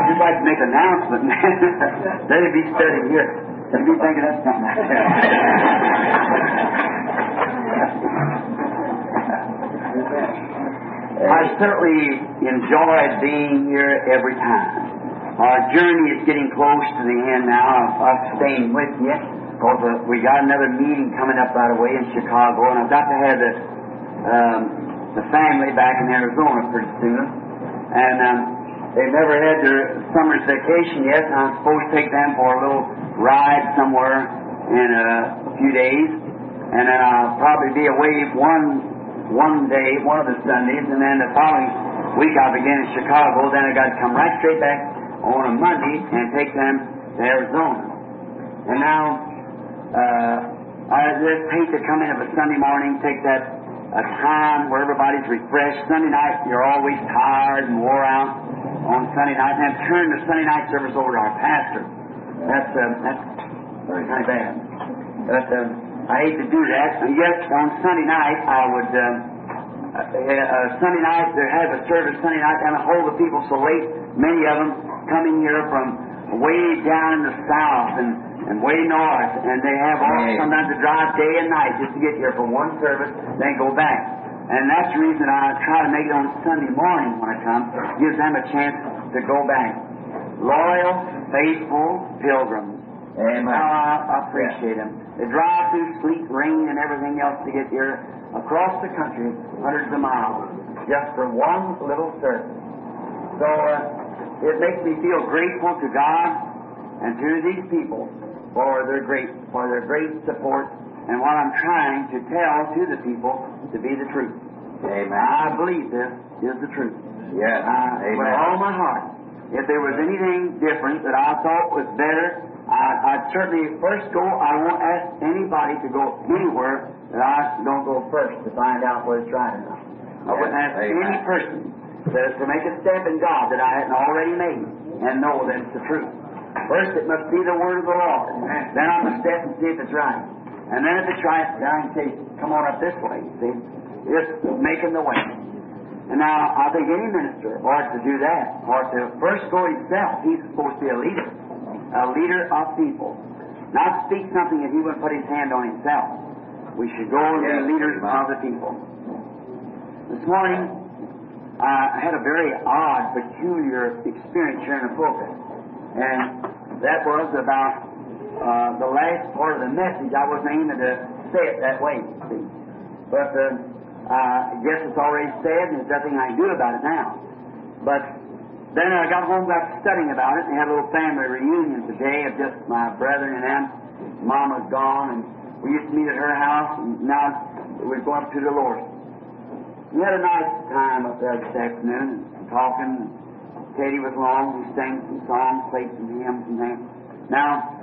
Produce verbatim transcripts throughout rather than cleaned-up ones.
you'd like to make an announcement, they'd be studying here. They'd be thinking that's something like that. I certainly enjoyed being here every time. Our journey is getting close to the end now of us staying with you, because uh, we got another meeting coming up right away in Chicago, and I've got to have the, um, the family back in Arizona pretty soon. And um, they've never had their summer's vacation yet, and I'm supposed to take them for a little ride somewhere in uh, a few days. And then I'll probably be away one one day, one of the Sundays, and then the following week I'll begin in Chicago. Then I got to come right straight back on a Monday and take them to Arizona. And now uh, I just hate to come in of a Sunday morning, take that a time where everybody's refreshed. Sunday night you're always tired and wore out on Sunday night, and then turn the Sunday night service over to our pastor. That's uh, that's very kind of bad. But uh, I hate to do that. And yes, on Sunday night I would. Uh, uh, uh, Sunday night they have a service Sunday night, and I hold the people so late. Many of them coming here from way down in the south and, and way north, and they have all sometimes to drive day and night just to get here for one service, then go back. And that's the reason I try to make it on Sunday morning when I come. Gives them a chance to go back. Loyal, faithful pilgrims. Amen. How I appreciate them. They drive through sleet, rain, and everything else to get here across the country, hundreds of miles, just for one little service. So uh, it makes me feel grateful to God and to these people for their great for their great support and what I'm trying to tell to the people to be the truth. Amen. I believe this is the truth. Yes. Uh, Amen. With all my heart. If there was anything different that I thought was better, I, I'd certainly first go. I won't ask anybody to go anywhere that I don't go first to find out whether it's right or not. I wouldn't ask Amen. any person to, to make a step in God that I hadn't already made and know that it's the truth. First, it must be the Word of the Lord. Then I must step and see if it's right. And then if it's right, then I can say, come on up this way, you see. Just making the way. And now, I think any minister ought to do that, ought to first go himself. He's supposed to be a leader, a leader of people. Not speak something that he wouldn't put his hand on himself. We should go and be leaders of the people. This morning, I had a very odd, peculiar experience here in the pulpit. And that was about uh, the last part of the message. I wasn't aiming to say it that way, see. But uh, uh, I guess it's already said, and there's nothing I can do about it now. But then I got home, got studying about it, and had a little family reunion today of just my brethren and them. Mama's gone, and we used to meet at her house, and now we're going up to the Lord. We had a nice time up there this afternoon, and talking. Katie was along, we sang some songs, played some hymns and things. Now,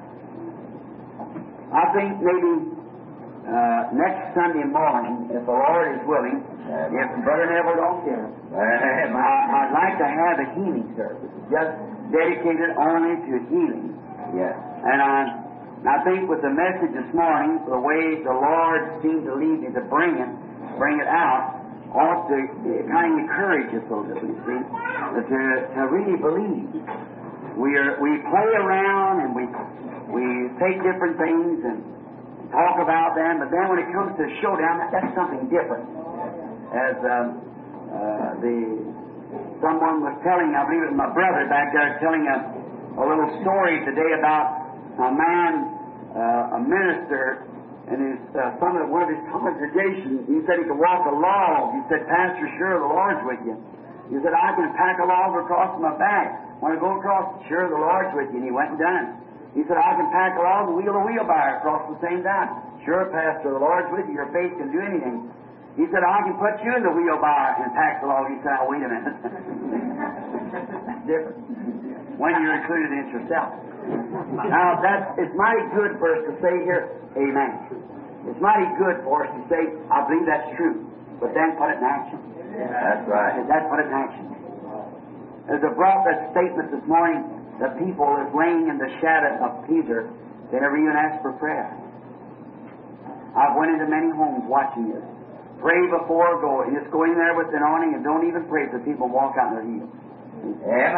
I think maybe uh, next Sunday morning, if the Lord is willing, if Brother Neville don't care, I'd like to have a healing service, just dedicated only to healing. Yes. And I, I think with the message this morning, the way the Lord seemed to lead me to bring it, bring it out, ought to kind of encourage us a little, you see, to, to really believe. We are we play around and we we take different things and talk about them, but then when it comes to showdown, that, that's something different. As um, uh, the someone was telling, I believe it was my brother back there, telling a, a little story today about a man, uh, a minister. And his, uh, some of one of his congregations, he said he could walk a log. He said, Pastor, sure, the Lord's with you. He said, I can pack a log across my back. Want to go across? Sure, the Lord's with you. And he went and done it. He said, I can pack a log and wheel a wheelbarrow across the same time. Sure, Pastor, the Lord's with you. Your faith can do anything. He said, I can put you in the wheelbarrow and pack the log. He said, oh, wait a minute. That's different. When you're included in it yourself. Now, that's, it's mighty good for us to say here, amen. It's mighty good for us to say, I believe that's true, but then put it in action. Yeah, that's right. And then put it in action. As I brought that statement this morning, the people is laying in the shadow of Peter, they never even asked for prayer. I've went into many homes watching this. Pray before going. Just go in there with an awning and don't even pray for people walk out in their heels. Amen.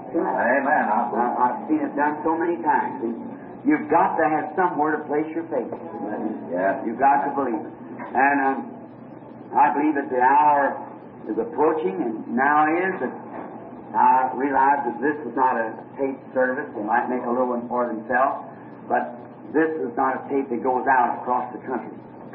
Amen. I've, I've seen it done so many times. And you've got to have somewhere to place your faith. Yeah. You've got to believe it. And um, I believe that the hour is approaching, and now is that I realize that this is not a tape service. They might make a little one for themselves, but this is not a tape that goes out across the country.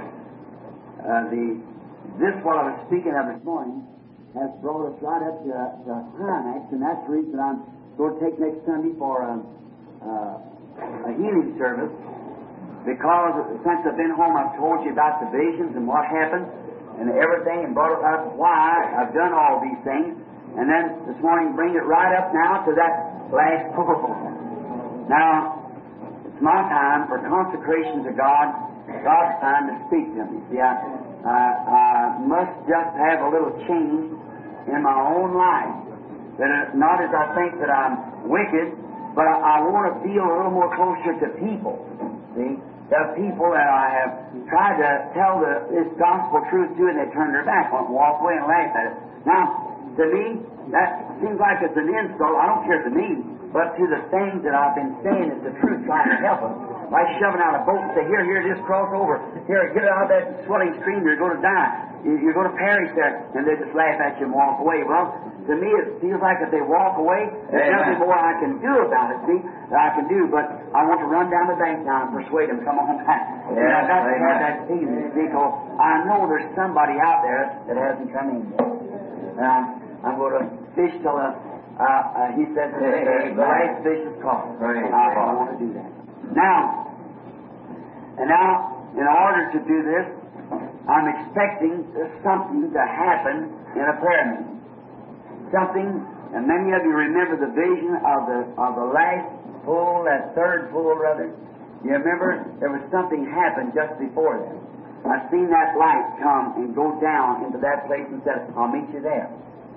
Uh, the this what I was speaking of this morning has brought us right up to a, to a climax, and that's the reason I'm going to take next Sunday for a, uh, a healing service. Because since I've been home, I've told you about the visions and what happened and everything, and brought up why I've done all these things. And then this morning, bring it right up now to that last pull. Now, it's my time for consecration to God. God's time to speak to me. See, I, I, I must just have a little change in my own life. That not as I think that I'm wicked, but I, I want to feel a little more closer to people. See, the people that I have tried to tell the, this gospel truth to, and they turn their back on it, walk away and laugh at it. Now, to me, that seems like it's an insult. I don't care to me, but to the things that I've been saying is the truth, trying to help them. Like shoving out a boat and say, here, here, just cross over. Here, get out of that swelling stream. You're going to die. You're going to perish there. And they just laugh at you and walk away. Well, to me, it feels like if they walk away, there's nothing more I can do about it, see, that I can do. But I want to run down the bank now and persuade them, come on back. Yeah, and I've got to have that feeling, because I know there's somebody out there that hasn't come in yet. Now, I'm going to fish till uh, uh, uh, he said the hey, last fish is caught. Right. I, I want to do that. Now, and now, in order to do this, I'm expecting something to happen in a prayer meeting. Something, and many of you remember the vision of the of the last full, that third full, rather. You remember there was something happened just before that. I've seen that light come and go down into that place and said, I'll meet you there.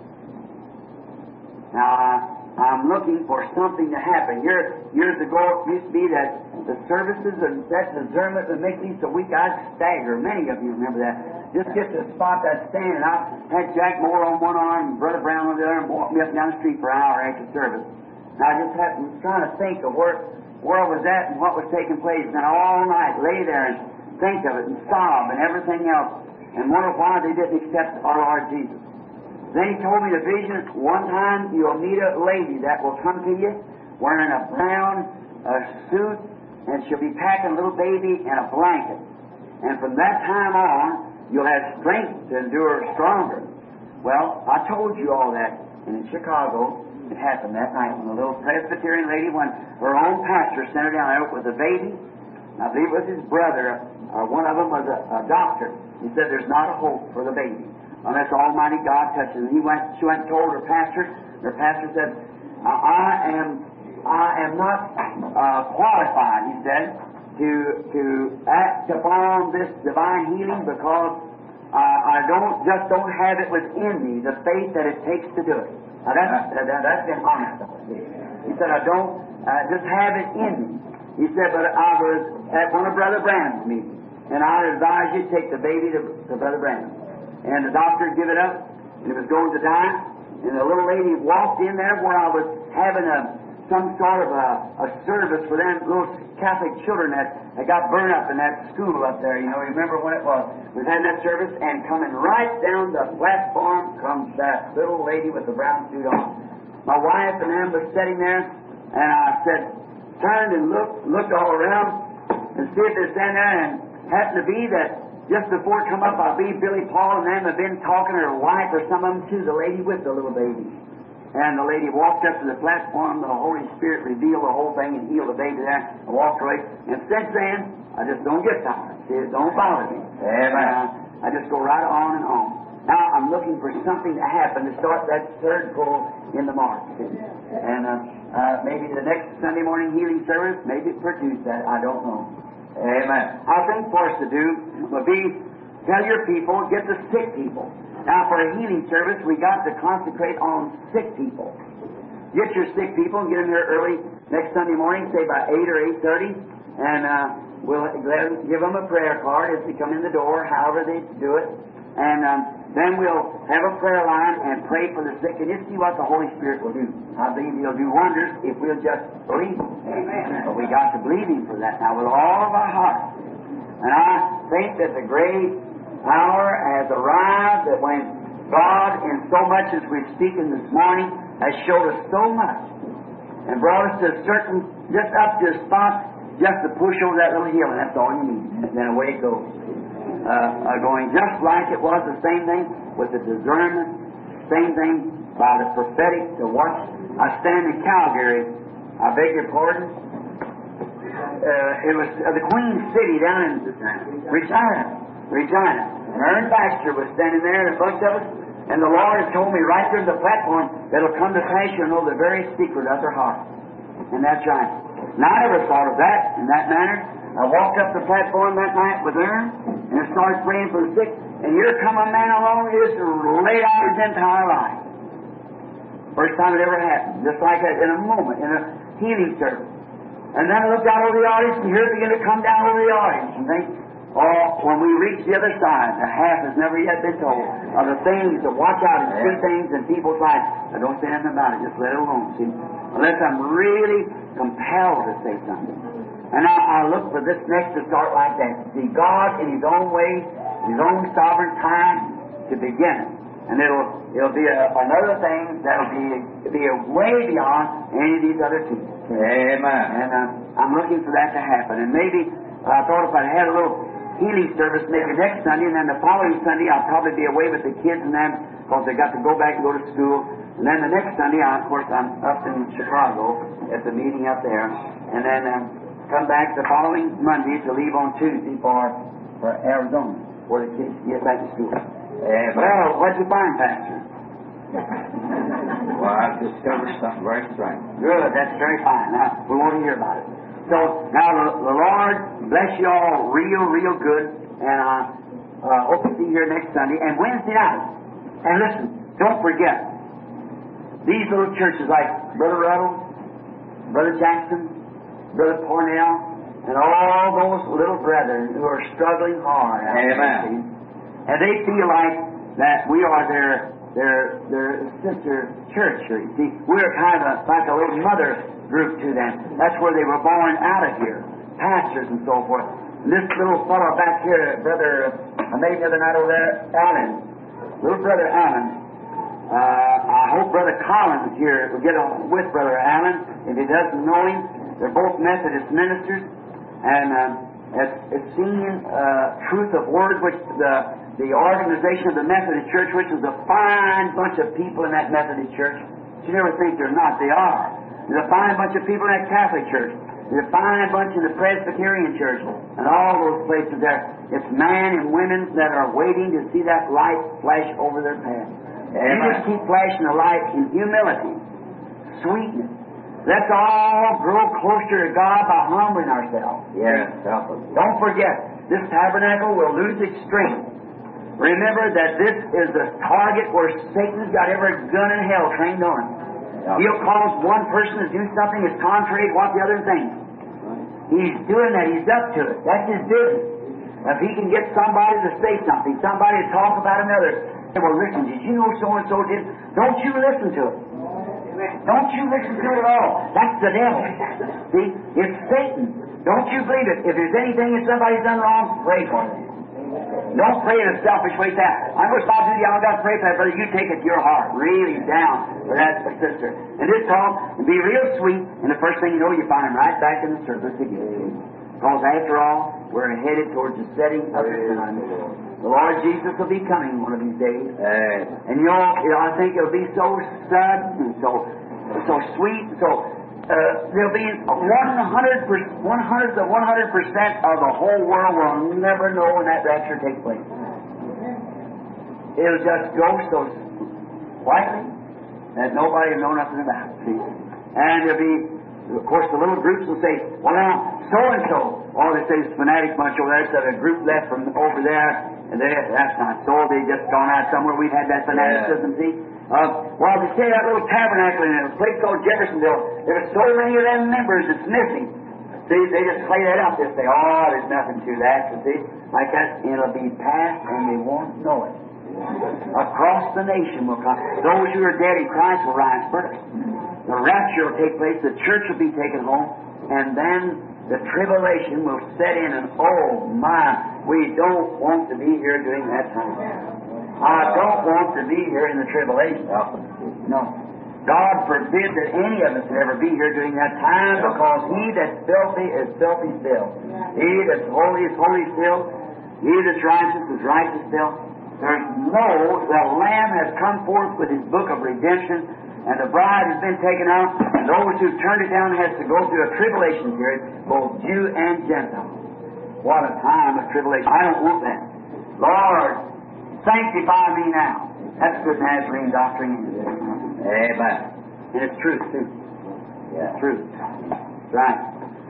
Now, uh, I'm looking for something to happen. Years, years ago, it used to be that the services and that discernment would make me so weak I'd stagger. Many of you remember that. Just get to the spot that standing. I had Jack Moore on one arm and Brother Brown on the other and walked me up and down the street for an hour after service. And I just had, was trying to think of where, where I was at and what was taking place. And all night lay there and think of it and sob and everything else and wonder why they didn't accept our Lord Jesus. Then he told me the vision, one time you'll meet a lady that will come to you wearing a brown uh, suit, and she'll be packing a little baby in a blanket. And from that time on, you'll have strength to endure stronger. Well, I told you all that. And in Chicago, it happened that night when a little Presbyterian lady, when her own pastor sent her down there with a baby. I believe it was his brother, or one of them was a, a doctor. He said there's not a hope for the baby unless Almighty God touches it. He went, she went and told her pastor. Her pastor said, I am I am not uh, qualified, he said, to to act upon this divine healing because uh, I don't just don't have it within me, the faith that it takes to do it. Now that's, that, that's been honest. He said, I don't uh, just have it in me. He said, but I was at one of Brother Branham's meetings, and I advise you to take the baby to, to Brother Branham. And the doctor give it up, and it was going to die. And the little lady walked in there where I was having a some sort of a, a service for them little Catholic children that, that got burned up in that school up there. You know, you remember when it was? We was having that service, and coming right down the platform comes that little lady with the brown suit on. My wife and them was sitting there, and I said, turned and looked, looked all around, and see if they're standing there, and happened to be that just before it come up, I believe Billy Paul and them have been talking to her wife or some of them to the lady with the little baby. And the lady walked up to the platform, the Holy Spirit revealed the whole thing and healed the baby there and walked away. And since then, I just don't get tired. See, it don't bother me. Amen. Uh, I just go right on and on. Now I'm looking for something to happen to start that third pull in the mark. And uh, uh, maybe the next Sunday morning healing service, maybe it produce that. I don't know. Amen. I think for us to do would be tell your people, get the sick people. Now for a healing service, we got to concentrate on sick people. Get your sick people and get them here early next Sunday morning, say by eight or eight thirty, and uh, we'll give them a prayer card as they come in the door, however they do it. And um, then we'll have a prayer line and pray for the sick, and just see what the Holy Spirit will do. I believe He'll do wonders if we'll just believe Him. Amen. But we got to believe Him for that now with all of our heart. And I think that the great hour has arrived, that when God, in so much as we're speaking this morning, has showed us so much and brought us to a certain, just up to a spot, just to push over that little hill, and that's all you need. And then away it goes. Uh, uh, going just like it was, the same thing with the discernment, same thing by the prophetic to watch. I stand in Calgary, I beg your pardon. Uh, it was uh, the Queen City down in Regina, Regina. And Ern Baxter was standing there, and a bunch of us, and the Lord has told me right there on the platform that it'll come to pass, you'll know the very secret of their heart. And that's right. Now, I never thought of that in that manner. I walked up the platform that night with Ern and started praying for the sick, and here come a man along who just laid out his entire life. First time it ever happened, just like that, in a moment, in a healing service. And then I looked out over the audience, and here it began to come down over the audience, and think, oh, when we reach the other side, the half has never yet been told of the things to watch out and see things in people's lives. Now, don't say anything about it, just let it alone, see, unless I'm really compelled to say something. And I, I look for this next to start like that. See, God in His own way, His own sovereign time to begin it. And it'll it'll be a, another thing that'll be be a way beyond any of these other two. Amen. And uh, I'm looking for that to happen. And maybe uh, I thought if I had a little healing service maybe next Sunday, and then the following Sunday I'll probably be away with the kids and them because they got to go back and go to school. And then the next Sunday, I, of course, I'm up in Chicago at the meeting up there, and then uh, come back the following Monday to leave on Tuesday for for Arizona, for the kids to get back to school. Uh, well, what'd you find, Pastor? Well, I've discovered something very strange. Good, that's very fine. Now, we want to hear about it. So, now, the, the Lord bless you all real, real good, and I uh, hope to see you here next Sunday. And Wednesday night, and listen, don't forget, these little churches like Brother Ruddle, Brother Jackson, Brother Cornell, and all those little brethren who are struggling hard. Amen. And they feel like that we are their their their sister church. You see, we're kind of a, like a little mother group to them. That's where they were born out of here, pastors and so forth. And this little fellow back here, Brother, I met him the other night over there, Allen, little Brother Allen. Uh, I hope Brother Collins here will get on with Brother Allen. If he doesn't know him, they're both Methodist ministers, and uh, it's, it's seen uh, Truth of Word, which the the organization of the Methodist Church, which is a fine bunch of people in that Methodist Church. You never think they're not; they are. There's a fine bunch of people in that Catholic Church. There's a fine bunch in the Presbyterian Church, and all those places there. It's men and women that are waiting to see that light flash over their path. You just keep flashing the light in humility, sweetness. Let's all grow closer to God by humbling ourselves. Yes. Don't forget, this tabernacle will lose its strength. Remember that this is the target where Satan's got every gun in hell trained on it. He'll cause one person to do something that's contrary to what the other thinks. He's doing that. He's up to it. That's his business. If he can get somebody to say something, somebody to talk about another, say, well, listen, did you know so-and-so did? Don't you listen to it. Don't you listen to it at all. That's the devil. See? It's Satan. Don't you believe it. If there's anything that somebody's done wrong, pray for it. Don't pray in a selfish way. That I'm going to stop duty. I've got to pray for that, brother. You take it to your heart, really down for that sister. And this talk and be real sweet, and the first thing you know, you find him right back in the service again. Because after all, we're headed towards the setting of the sun. The Lord Jesus will be coming one of these days, and you know, I think it'll be so sudden, so so sweet, so. Uh, there'll be one hundred percent, one hundred to one hundred percent of the whole world will never know when that rapture takes place. It'll just go so quietly that nobody will know nothing about it. See? And there'll be, of course, the little groups will say, well, now, so-and-so. All they say is fanatic bunch over there. So a group left from over there, and they, that's not so. They just gone out somewhere. We've had that fanaticism, yeah. See? Uh, well, they say that little tabernacle in a place called Jeffersonville, there are so many of them members that's missing. See, they just play that up. They say, oh, there's nothing to that. You see, like that, it'll be past and they won't know it. Across the nation will come. Those who are dead in Christ will rise first. The rapture will take place. The church will be taken home. And then the tribulation will set in. And oh my, we don't want to be here during that time. I don't want to be here in the tribulation. No. God forbid that any of us would ever be here during that time, because he that's filthy is filthy still. He that's holy is holy still. He that's righteous is righteous still. There's no, the Lamb has come forth with his book of redemption, and the bride has been taken out, and those who turned it down has to go through a tribulation period, both Jew and Gentile. What a time of tribulation. I don't want that. Lord, sanctify me now. That's good Nazarene doctrine. Amen. And it's truth, too. Yeah. It's truth. That's right.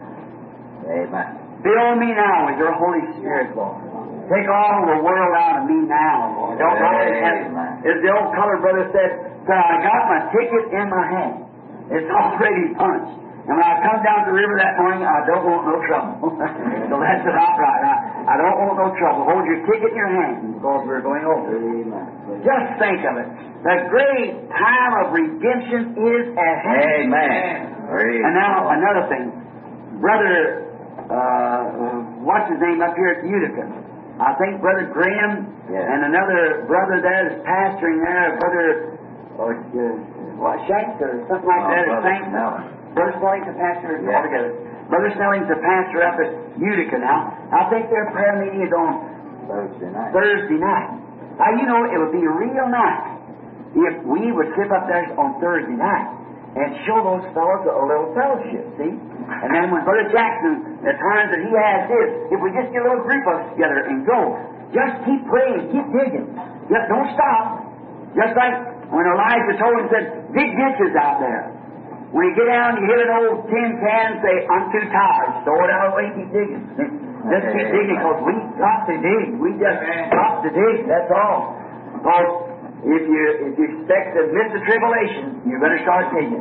Amen. Fill me now with your Holy Spirit, Lord. Take all the world out of me now, Lord. Don't always have, as the old colored brother said, "Sir, I got my ticket in my hand. It's already punched. And when I come down the river that morning, I don't want no trouble." So that's about right. I, I don't want no trouble. Hold your ticket in your hand, because we're going over. Amen. Just think of it. The great time of redemption is at hand. Amen. And now another thing. Brother, uh, what's his name up here at Utica? I think Brother Graham yeah. and another brother there is pastoring there, Brother or, uh, what, Shanks or something like oh, that. Brother Shanks. Snelling. Brother Snelling's a pastor yeah. altogether. Brother Snelling's a pastor up at Utica now. I think their prayer meeting is on Thursday night. Thursday night. Now, you know, it would be real nice if we would sit up there on Thursday night and show those fellows a little fellowship, see? And then when Brother Jackson, the times that he has this, if we just get a little group of us together and go, just keep praying, keep digging. Just don't stop. Just like when Elijah told him, said, dig ditches out there. When you get down, you hit an old tin can and say, I'm too tired. Throw it out away, keep digging. Just keep digging, because we got to dig. We just got to dig, that's all. Because if you if you expect to miss the tribulation, you better start digging.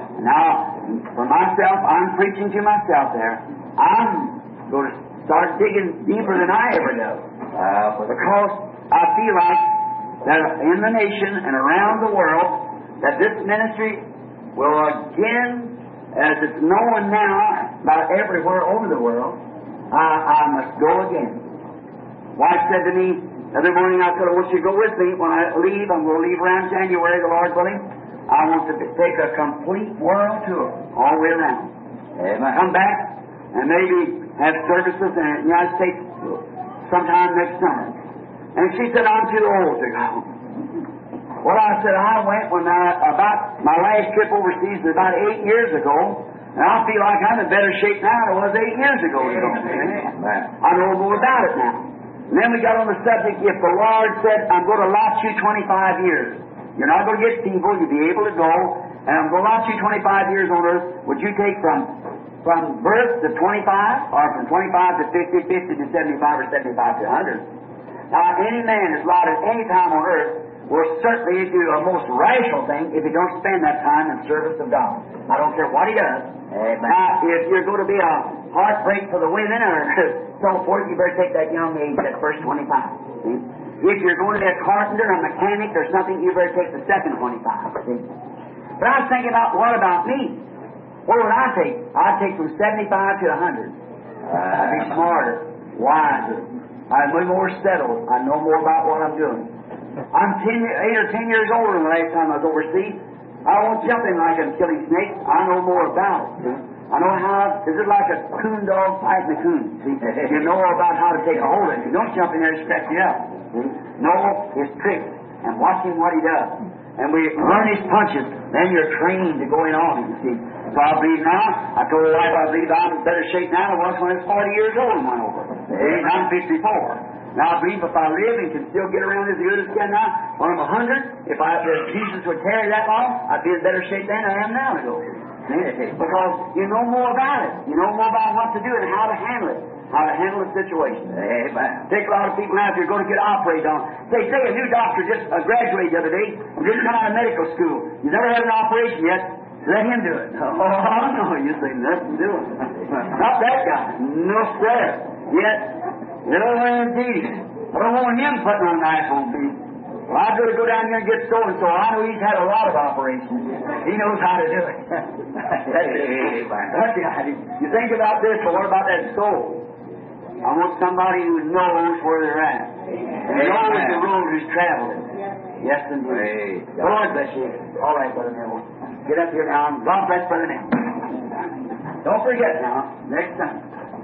Now, for myself, I'm preaching to myself there. I'm going to start digging deeper than I ever do. Uh, because I feel like that in the nation and around the world, that this ministry will again, as it's known now about everywhere over the world, I, I must go again. Wife said to me the other morning, I said, I want you to go with me. When I leave, I'm going to leave around January, the Lord willing. I want to take a complete world tour all the way around. Amen. Come back and maybe have services in the United States sometime next summer. And she said, I'm too old to go. Well, I said, I went when I, about my last trip overseas was about eight years ago, and I feel like I'm in better shape now than I was eight years ago. I know more about it now. And then we got on the subject, if the Lord said, I'm going to allot you twenty-five years. You're not going to get feeble, you'll be able to go, and I'm going to allot you twenty-five years on earth. Would you take from from birth to twenty-five, or from twenty-five to fifty, fifty to seventy-five, or seventy-five to one hundred? Now, any man is allotted any time on earth will certainly do a most rational thing if he don't spend that time in service of God. I don't care what he does. Amen. Now, if you're going to be a heartbreak for the women or so forth, you better take that young age, that first twenty-five. See? If you're going to be a carpenter, a mechanic, or something, you better take the second twenty-five. See? But I was thinking about, what about me? What would I take? I'd take from seventy-five to one hundred. Uh, I'd be smarter, wiser. I'd be more settled. I'd know more about what I'm doing. I'm ten, eight or ten years older than the last time I was overseas. I won't jump in like I'm killing snakes. I know more about it. See? I know how, is it like a coon dog fighting a coon? See? You know about how to take a hold of it. You don't jump in there and stretch it up. See? Know his tricks and watch him what he does. And we learn his punches. Then you're trained to go in on him, you see. So I believe now, I told the wife I believe I'm in better shape now than I was when I was forty years old and went over. See? I'm fifty-four. Now, I believe if I live and can still get around as good as I can now, when I'm a hundred, if, I, if Jesus would tarry that long, I'd be in better shape than I am now to go. Because you know more about it. You know more about what to do and how to handle it. How to handle the situation. Amen. Take a lot of people now, if you're going to get operated on. Say, say a new doctor just uh, graduated the other day and just come out of medical school. He's never had an operation yet. Let him do it. Oh, no, you say nothing to do it. Not that guy. No, sir. Yet, you know, indeed, I don't want him putting on knife on me. Well, I'd rather go down here and get so-and-so. I know he's had a lot of operations. He knows how to do it. That's it. That's it. You think about this, but what about that soul? I want somebody who knows where they're at. And knows the road who's traveling. Yes, indeed. Lord bless you. All right, Brother Neville. Get up here now. God bless Brother Neville. Don't forget now, next time.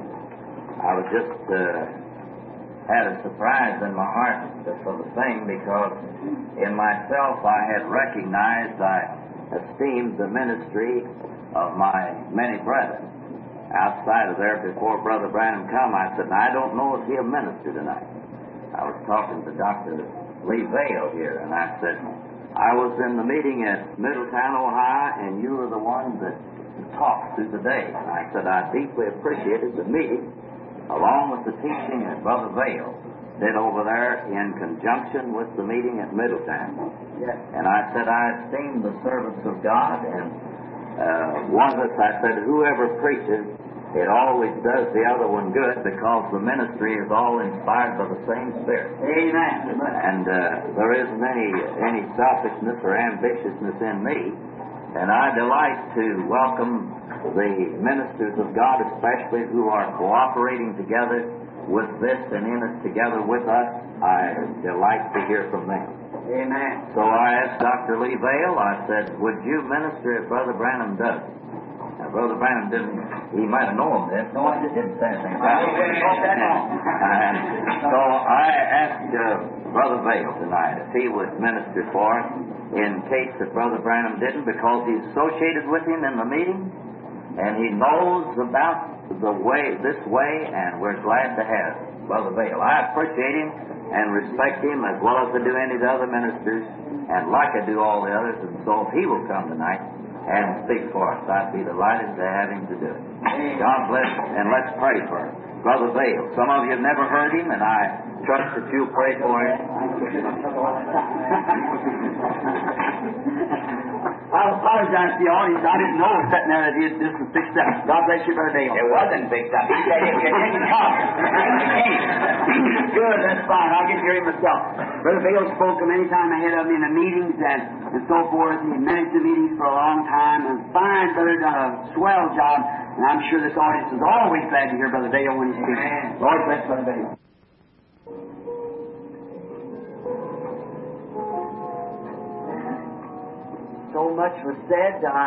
I was just uh, had a surprise in my heart for the thing, because in myself I had recognized, I esteemed the ministry of my many brethren. Outside of there, before Brother Branham come, I said, I don't know if he'll minister tonight. I was talking to Doctor Lee Vale here, and I said, I was in the meeting at Middletown, Ohio, and you were the one that talked through the day. And I said, I deeply appreciated the meeting, along with the teaching that Brother Vale did over there in conjunction with the meeting at Middletown. Yes. And I said, I esteem the servants of God, and uh, one of us, I said, whoever preaches, it always does the other one good, because the ministry is all inspired by the same Spirit. Amen. And uh, there isn't any, any selfishness or ambitiousness in me. And I delight to welcome the ministers of God, especially who are cooperating together with this and in it together with us. I delight to hear from them. Amen. So I asked Doctor Lee Vale, I said, would you minister if Brother Branham does? Now, Brother Branham didn't, he might have known this. No, I just didn't say anything about it. And so I asked uh, Brother Vale tonight if he would minister for us in case that Brother Branham didn't, because he's associated with him in the meeting, and he knows about the way, this way, and we're glad to have Brother Vale. I appreciate him and respect him as well as I do any of the other ministers, and like I do all the others, and so if he will come tonight and speak for us, I'd be delighted to have him to do it. God bless, and let's pray for Brother Vale. Some of you have never heard him, and I trust that you'll pray for him. I apologize to the audience. I didn't know it was sitting there that this was fixed up. God bless you, Brother Dale. It wasn't fixed up. He said if you didn't come, you came. Good, that's fine. I'll get to hear him myself. Brother Vale spoke many times ahead of me in the meetings and, and so forth. He managed the meetings for a long time, and fine, brother, done a swell job. And I'm sure this audience is always glad to hear Brother Vale when he speaks. Lord bless Brother Vale. So much was said, uh,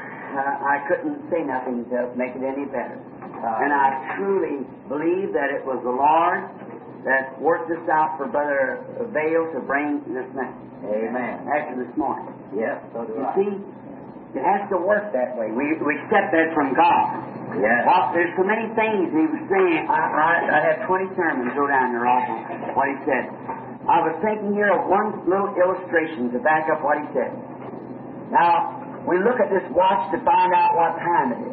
I couldn't say nothing to make it any better. Uh, and I truly believe that it was the Lord that worked this out for Brother Vale to bring this message. Amen. After this morning. Yes, so do You I. see, it has to work that way. We, we accept that from God. Yes. Well, there's so many things he was saying. I, I, I had twenty sermons go down there off of what he said. I was thinking here of one little illustration to back up what he said. Now, we look at this watch to find out what time it is.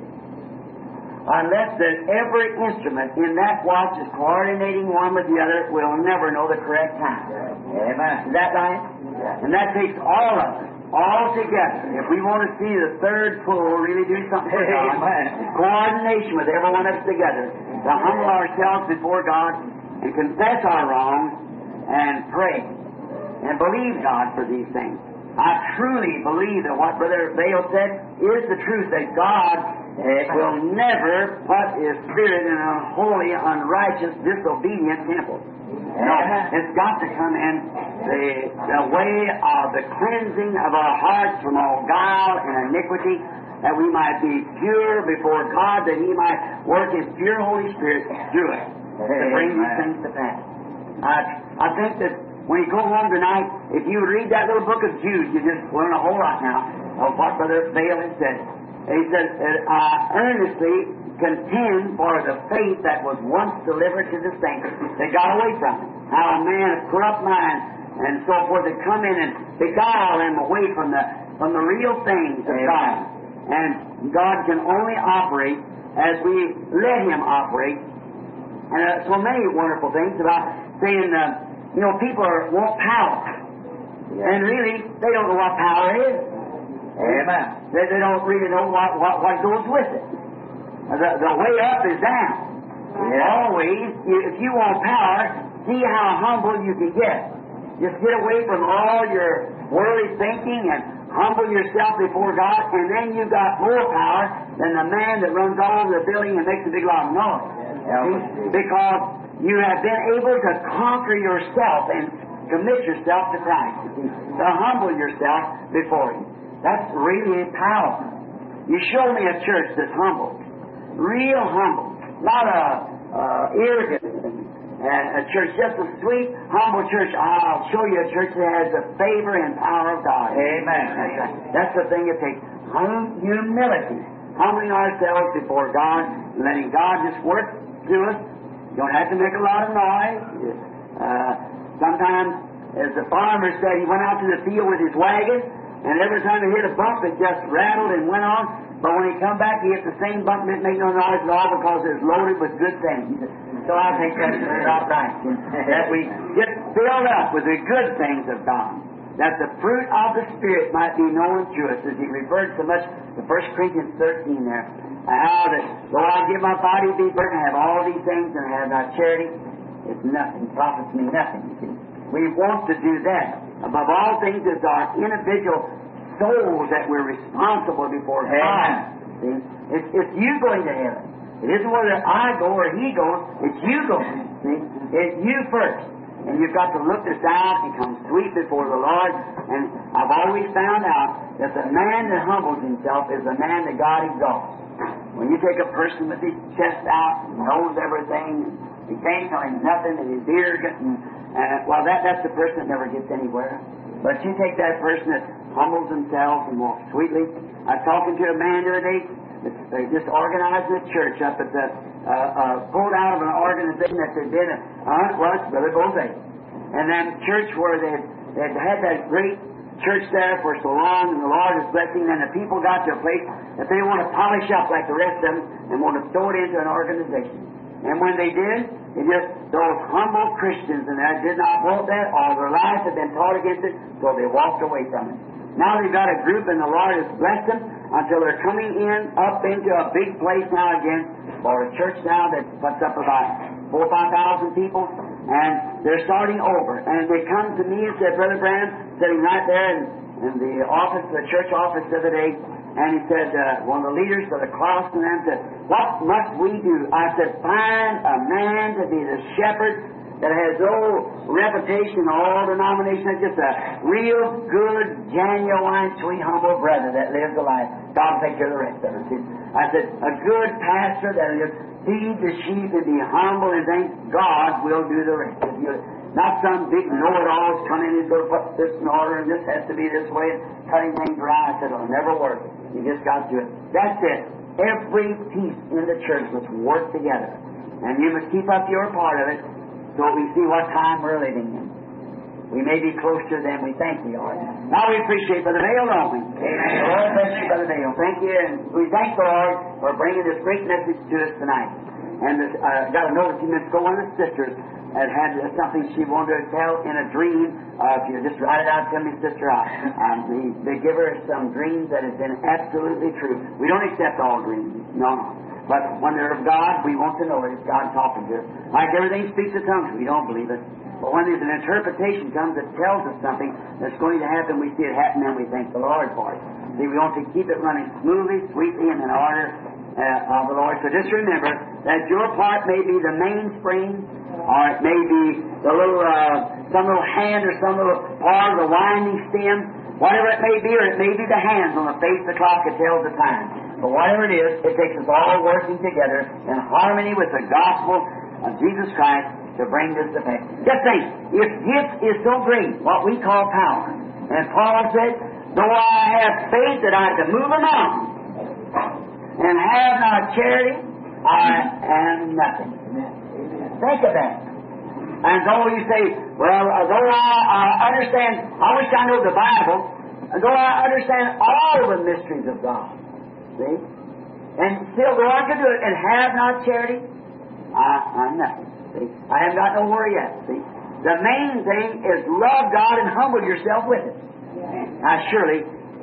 Unless there's every instrument in that watch is coordinating one with the other, we'll never know the correct time. Amen. Is that right? Yes. And that takes all of us, all together. If we want to see the third pull really do something for God, coordination with every one of us together, to humble ourselves before God and confess our wrongs and pray and believe God for these things. I truly believe that what Brother Vale said is the truth, that God will never put His Spirit in an unholy, unrighteous, disobedient temple. No, it's got to come in the, the way of the cleansing of our hearts from all guile and iniquity, that we might be pure before God, that He might work His pure Holy Spirit through us to bring these things to pass. I, I think that when you go home tonight, if you read that little book of Jude, you just learn a whole lot now of what Brother Vale has said. He says, I earnestly contend for the faith that was once delivered to the saints that got away from it. How a man of corrupt mind and so forth had come in and beguile them away from the from the real things of God. And God can only operate as we let Him operate. And uh, so many wonderful things about saying, uh, you know, people are, want power. Yeah. And really, they don't know what power is. Amen. They, they don't really know what, what, what goes with it. The, the way up is down. Yeah. Always, you, if you want power, see how humble you can get. Just get away from all your worldly thinking and humble yourself before God, and then you've got more power than the man that runs all over the building and makes a big loud noise. See? Because you have been able to conquer yourself and commit yourself to Christ. See? To humble yourself before Him. That's really power. You show me a church that's humble. Real humble. Not a uh, arrogant and a church, just a sweet, humble church. I'll show you a church that has the favor and power of God. Amen. That's, right. That's the thing it takes. Hum- humility. Humbling ourselves before God, letting God just work through us. You don't have to make a lot of noise. Uh, sometimes, as the farmer said, he went out to the field with his wagon, and every time he hit a bump, it just rattled and went on. But when he come back, he hit the same bump and didn't make no noise at all because it was loaded with good things. So I think that's about right. That we get filled up with the good things of God. That the fruit of the Spirit might be known to us, as he referred so much to First Corinthians thirteen there. How that, though I give my body to be burnt and have all these things and have not charity, it's nothing. It profits me nothing, you see. We want to do that. Above all things is our individual souls that we're responsible before God. See? It's, it's you going to heaven. It isn't whether I go or He goes. It's you going. See? It's you first. And you've got to look this out and come sweet before the Lord. And I've always found out that the man that humbles himself is the man that God exalts. When you take a person with his chest out and knows everything, and he can't tell him nothing, and he's arrogant, and uh, well, that, that's the person that never gets anywhere. But you take that person that humbles themselves and walks sweetly. I was talking to a man the other day. They just organized a church up at the, uh, uh, pulled out of an organization that they'd been, uh, well, it's Brother Bose. And then church where they had had that great church there for so long, and the Lord is blessing, and the people got to a place that they want to polish up like the rest of them and want to throw it into an organization. And when they did, it just, those humble Christians and that did not want that. All their lives had been taught against it, so they walked away from it. Now they've got a group, and the Lord has blessed them until they're coming in up into a big place now again, for a church now that puts up about four or five thousand people, and they're starting over. And they come to me and said, Brother Branham, sitting right there in, in the office, the church office the other day, and he said, uh, one of the leaders of the class and them said, what must we do? I said, find a man to be the shepherd that has no reputation in all denominations, just a real good, genuine, sweet, humble brother that lives a life. God will take care of the rest of us. I said, a good pastor that will just feed the sheep and be humble and think God will do the rest. Not some big know-it-alls come in and go put this in order and this has to be this way and cutting things around. I said, it'll never work. You just got to do it. That's it. Every piece in the church must work together. And you must keep up your part of it, so we see what time we're living in. We may be closer than we think we are. Now we appreciate Brother Vail, don't we? Amen. The Lord bless you, Brother Vail. Thank you. And we thank the Lord for bringing this great message to us tonight. And I uh, got a note a few minutes ago, one of the sisters had had something she wanted to tell in a dream. Uh, if you just write it out, tell me, Sister, um, they, they give her some dreams that have been absolutely true. We don't accept all dreams. No, no. But when they're of God, we want to know it. It's God talking to us. Like everything speaks of tongues, we don't believe it. But when there's an interpretation comes that tells us something that's going to happen, we see it happen and we thank the Lord for it. See, we want to keep it running smoothly, sweetly, and in order uh, of the Lord. So just remember that your part may be the mainspring, or it may be the little, uh, some little hand or some little part of the winding stem, whatever it may be, or it may be the hands on the face of the clock that tells the time. But whatever it is, it takes us all working together in harmony with the gospel of Jesus Christ to bring this to pass. Just think, if gift is so great, what we call power, and Paul said, though I have faith that I can move a mountain, and have not charity, I am nothing. Think of that. And though you say, well, though I, I understand, I wish I know the Bible, though I understand all the mysteries of God, see? And still, though I can do it and have not charity, I, I'm nothing. See? I haven't got nowhere yet. See? The main thing is love God and humble yourself with it. Now, surely,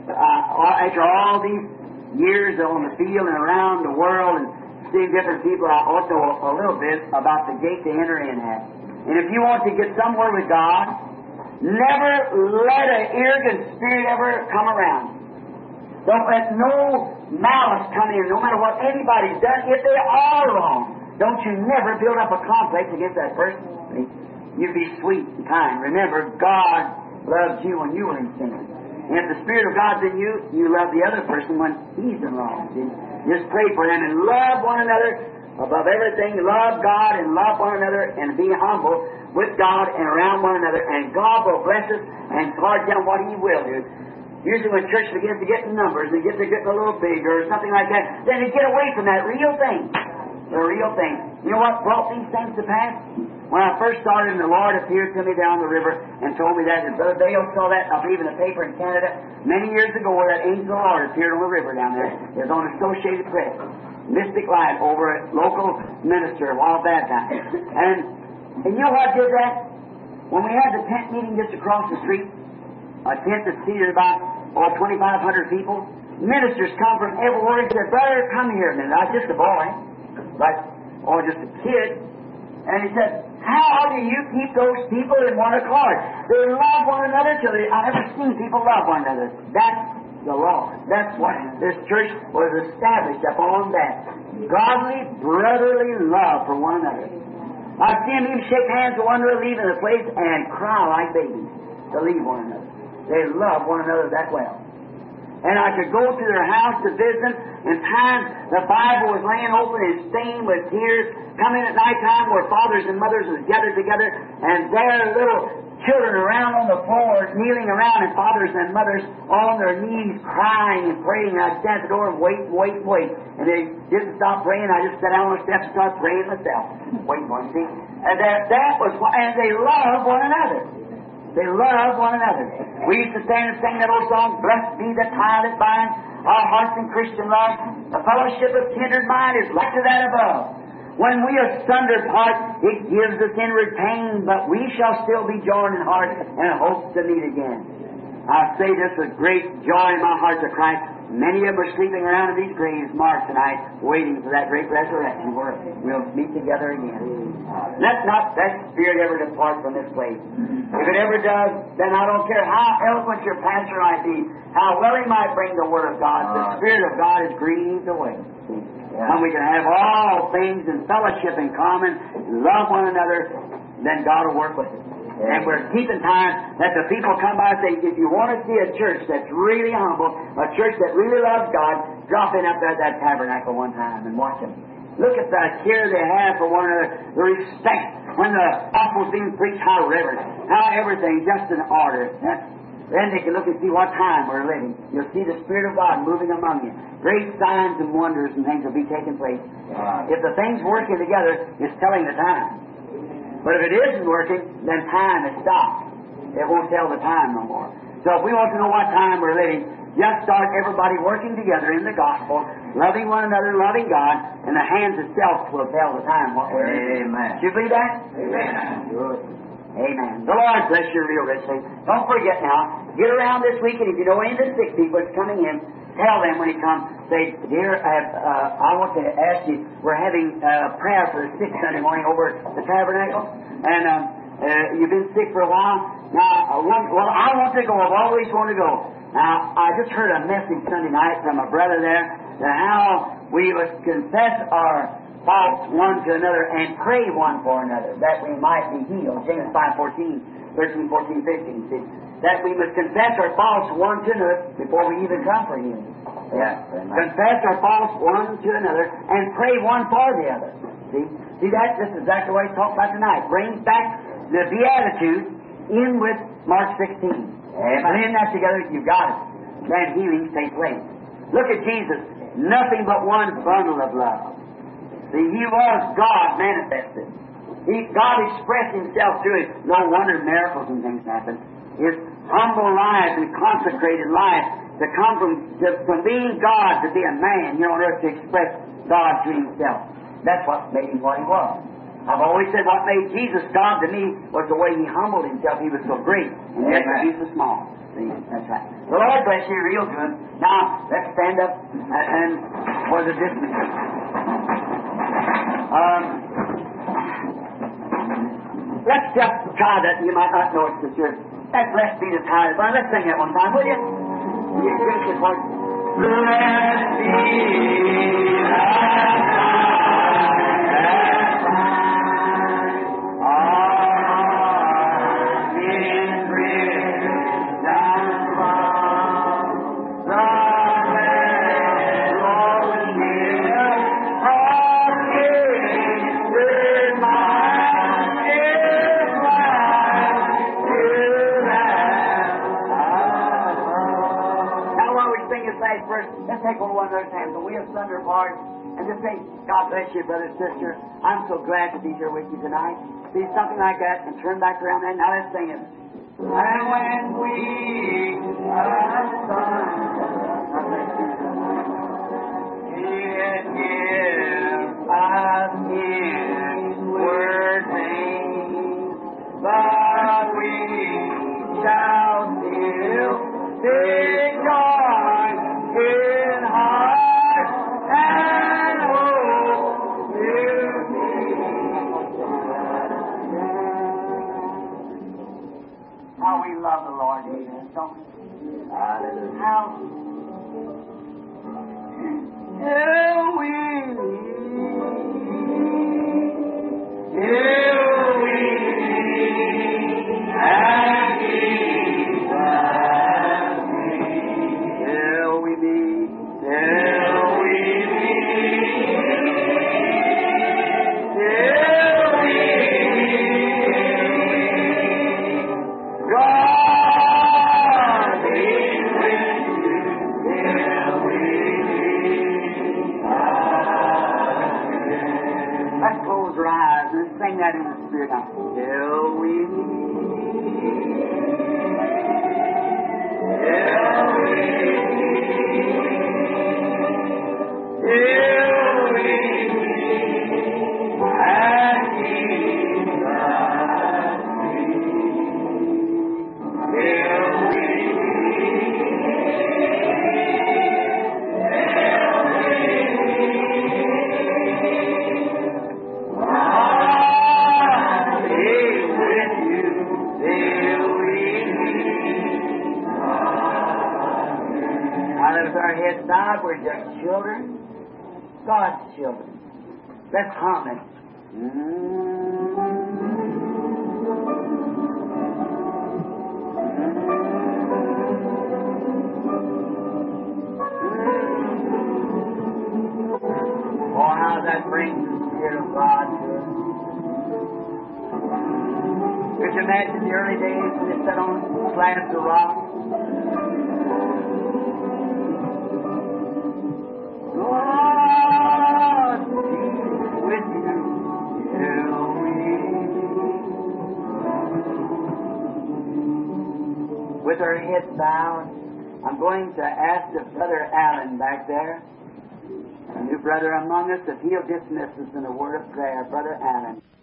uh, after all these years on the field and around the world and seeing different people, I ought to know a little bit about the gate to enter in at. And if you want to get somewhere with God, Never let an arrogant spirit ever come around. Don't let no malice come in, no matter what anybody's done, if they are wrong. Don't you never build up a complex against that person. You be sweet and kind. Remember, God loved you when you were in sin. And if the Spirit of God's in you, you love the other person when he's in wrong. See? Just pray for him and love one another above everything. Love God and love one another and be humble with God and around one another. And God will bless us and guard down what He will do. Usually when church begins to get in numbers, they get to getting a little bigger or something like that, then they get away from that real thing. The real thing. You know what brought these things to pass? When I first started, and the Lord appeared to me down the river and told me that, and Brother Dale saw that, I believe in the paper in Canada, many years ago, where that angel of the Lord appeared on the river down there. It was on Associated Press. Mystic Light over a local minister a while back time. And, and you know what did that? When we had the tent meeting just across the street, a tent that seated about oh, twenty-five hundred people, ministers come from everywhere and said, "Brother, come here." And I was just a boy, but, or just a kid. And he said, "How do you keep those people in one accord? They love one another till they, I've never seen people love one another." That's the law. That's what this church was established upon, that godly, brotherly love for one another. I've seen them shake hands with one another leaving the place and cry like babies to leave one another. They love one another that well. And I could go to their house to visit them. In times the Bible was laying open and stained with tears. Come in at night time where fathers and mothers was gathered together, and their little children around on the floor, kneeling around, and fathers and mothers on their knees crying and praying. I'd stand at the door and wait, wait, wait. And they didn't stop praying. I just sat down on the steps and started praying myself. Wait for them, see? And that, that was why, and they love one another. They love one another. We used to stand and sing that old song, "Blessed be the tie that binds our hearts in Christian love. The fellowship of kindred mind is like to that above. When we asunder part, it gives us inward pain, but we shall still be joined in heart and hope to meet again." I say this with great joy in my heart to Christ. Many of them are sleeping around in these graves marked tonight, waiting for that great resurrection where we'll meet together again. Let not that spirit ever depart from this place. If it ever does, then I don't care how eloquent your pastor might be, how well he might bring the Word of God, the Spirit of God is grieved away. And we can have all things in fellowship in common, love one another, then God will work with us. And we're keeping time that the people come by and say, if you want to see a church that's really humble, a church that really loves God, drop in up there at that tabernacle one time and watch them. Look at the care they have for one another, the respect. When the gospel's being preached, how reverent, how everything just in order. Then they can look and see what time we're living. You'll see the Spirit of God moving among you. Great signs and wonders and things will be taking place. If the things working together, it's telling the time. But if it isn't working, then time has stopped. It won't tell the time no more. So if we want to know what time we're living, just start everybody working together in the gospel, loving one another, loving God, and the hands itself will tell the time what we're in. Amen. Do you believe that? Amen. Good. Amen. The Lord bless you real richly. Don't forget now, get around this week, and if you know any of the sick people that's coming in, tell them when he comes, say, "Dear, uh, uh, I want to ask you, we're having uh, prayer for the sick Sunday morning over at the tabernacle, and um, uh, you've been sick for a while. Now, uh, one, well, I want to go. I've always wanted to go. Now, I just heard a message Sunday night from a brother there, that how we must confess our faults one to another and pray one for another, that we might be healed. James five fourteen, thirteen, fourteen, fifteen. See? That we must confess our faults one to another before we even come for Him. Yeah. Confess our faults one to another and pray one for the other. See? See that? This is exactly what He talked about tonight. Brings back the Beatitudes in with Mark sixteen. And putting that together, you've got it. Then healings take place. Look at Jesus. Nothing but one bundle of love. See, He was God manifested. He, God expressed Himself through it. No wonder miracles and things happen. His humble life and consecrated life to come from, to, from being God to be a man here on earth to express God through Himself. That's what made Him what He was. I've always said what made Jesus God to me was the way He humbled Himself. He was so great, and yet He was so small. See, that's right. The Lord bless you real good. Now, let's stand up and, and for the dismissal. Um, let's just try that. You might not know it, sister. That blessed be the tide. Well, let's sing that one time, will you? Will you give us your part? Blessed be the Let's take hold of one another's hands, and we have thunder apart, and just say, God bless you, brother, sister. I'm so glad to be here with you tonight. Be something like that, and turn back around and now let's sing it. And when we are it gives us inward pain, but we shall still take joy in heart and hope to be. How we love the Lord, amen, don't we? How till we till we and Jesus. Till we meet, till we meet, till we meet. God be with you till we meet. Let's close our eyes and sing that in the Spirit now. Till we meet, till we meet. Till we meet at Jesus' feet. Till we our heads bowed, we're just children, God's children. Let's hum it. Oh, how that brings the Spirit of God to us. Could you imagine the early days when they sat on slabs of rock? God be with you till we meet. With our heads bowed, I'm going to ask the Brother Allen back there, a new brother among us, if he'll dismiss us in a word of prayer. Brother Allen.